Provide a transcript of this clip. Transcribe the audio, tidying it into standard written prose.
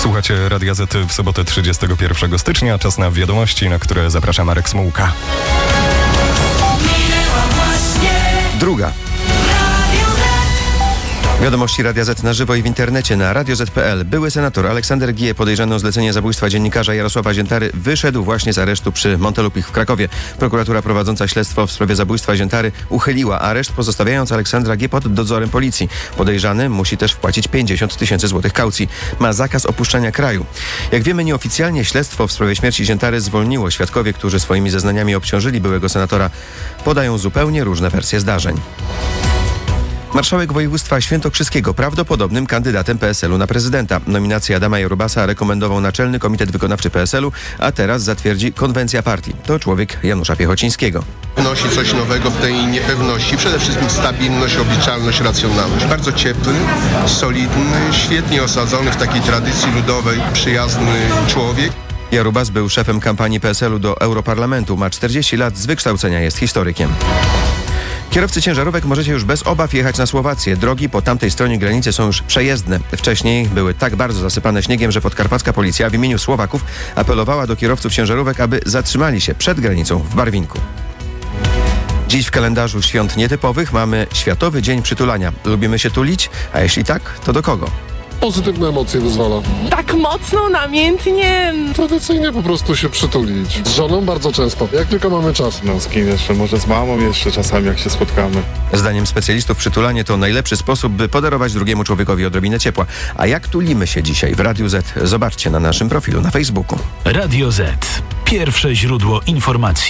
Słuchacie Radia Z w sobotę 31 stycznia. Czas na wiadomości, na które zaprasza Marek Smułka. Druga. Wiadomości Radia Z na żywo i w internecie na radioz.pl. Były senator Aleksander G., podejrzany o zlecenie zabójstwa dziennikarza Jarosława Ziętary, wyszedł właśnie z aresztu przy Montelupich w Krakowie. Prokuratura prowadząca śledztwo w sprawie zabójstwa Ziętary uchyliła areszt, pozostawiając Aleksandra G. pod dozorem policji. Podejrzany musi też wpłacić 50 000 złotych kaucji. Ma zakaz opuszczania kraju. Jak wiemy, nieoficjalnie śledztwo w sprawie śmierci Ziętary zwolniło. Świadkowie, którzy swoimi zeznaniami obciążyli byłego senatora, podają zupełnie różne wersje zdarzeń. Marszałek województwa świętokrzyskiego prawdopodobnym kandydatem PSL-u na prezydenta. Nominację Adama Jarubasa rekomendował Naczelny Komitet Wykonawczy PSL-u, a teraz zatwierdzi konwencja partii. To człowiek Janusza Piechocińskiego. Wnosi coś nowego w tej niepewności. Przede wszystkim stabilność, obliczalność, racjonalność. Bardzo ciepły, solidny, świetnie osadzony w takiej tradycji ludowej, przyjazny człowiek. Jarubas był szefem kampanii PSL-u do Europarlamentu. Ma 40 lat, z wykształcenia jest historykiem. Kierowcy ciężarówek możecie już bez obaw jechać na Słowację. Drogi po tamtej stronie granicy są już przejezdne. Wcześniej były tak bardzo zasypane śniegiem, że podkarpacka policja w imieniu Słowaków apelowała do kierowców ciężarówek, aby zatrzymali się przed granicą w Barwinku. Dziś w kalendarzu świąt nietypowych mamy Światowy Dzień Przytulania. Lubimy się tulić? A jeśli tak, to do kogo? Pozytywne emocje wyzwala. Tak mocno, namiętnie. Tradycyjnie po prostu się przytulić. Z żoną bardzo często, jak tylko mamy czas. No z kim jeszcze? Może z mamą jeszcze czasami, jak się spotkamy. Zdaniem specjalistów przytulanie to najlepszy sposób, by podarować drugiemu człowiekowi odrobinę ciepła. A jak tulimy się dzisiaj w Radiu Z? Zobaczcie na naszym profilu na Facebooku. Radio Z. Pierwsze źródło informacji.